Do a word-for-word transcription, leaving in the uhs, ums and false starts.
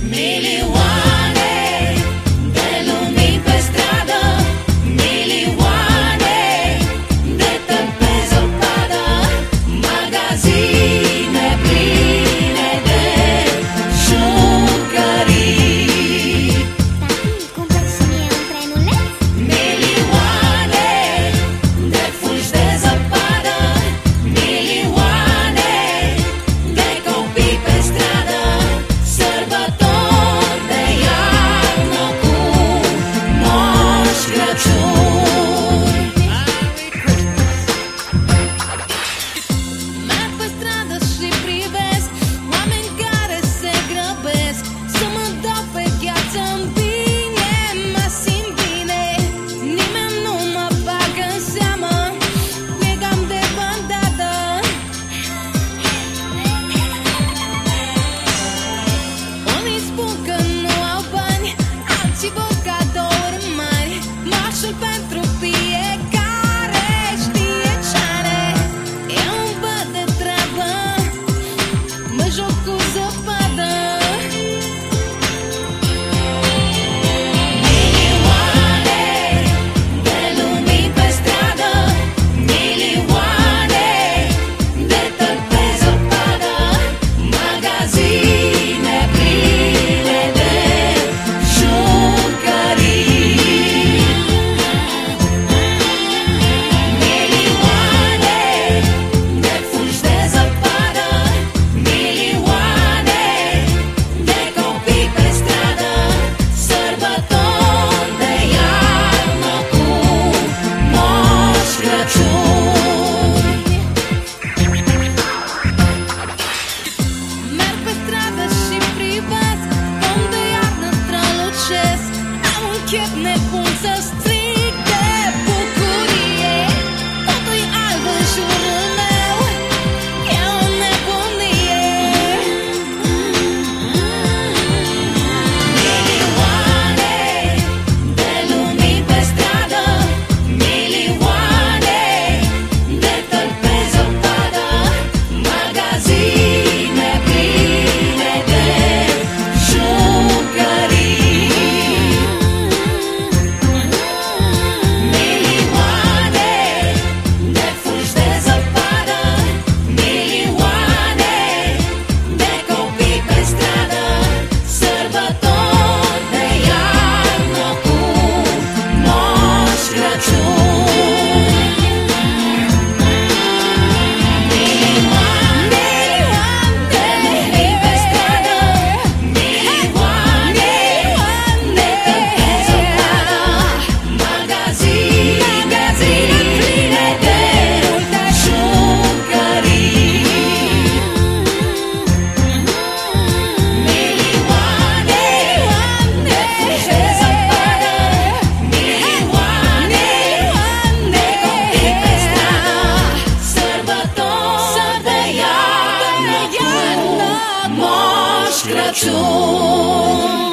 Milioane de lumini pe stradă, milioane de tălpi pe zăpadă, magazine pline de jucării. Tati, cumpăr și mie un trenuleț? Milioane de fulgi de zăpadă, milioane de copii pe stradă, sărbători de iarnă cu Moș Crăciun. Merg pe stradă și privesc oameni care se grăbesc să mă dau pe gheață-n bine, mă simt bine. Nimeni nu mă bagă în seamă, e cam de bandadă. Unii spun că nu au bani, alții vor cadouri mari. Moșul pentru fiecare știe ce are. E un băt de treabă, mă joc cu zăpadă. Milioane de lumini pe stradă, milioane de tălpi pe zăpadă, magazine pline de jucării. Milioane de fulgi de zăpadă, milioane de copii pe stradă, sărbători de iarnă cu Moș Crăciun. Merg pe stradă și privesc cum de iarnă strălucesc. Am un chef nebun să strig de bucurie. Totul-i alb în jurul meu, e o nebunie. Milioane de lumini pe stradă, milioane de tălpi pe zăpadă, magazine pline de jucării. Milioane de fulgi de zăpadă, milioane de copii pe stradă, sărbători de iarnă cu Moș Crăciun. Milioane de lumini pe stradă, milioane de tălpi pe zăpadă, magazine pline de jucării. Milioane de fulgi de zăpadă, milioane de copii pe stradă, sărbători de iarnă cu Moș Crăciun.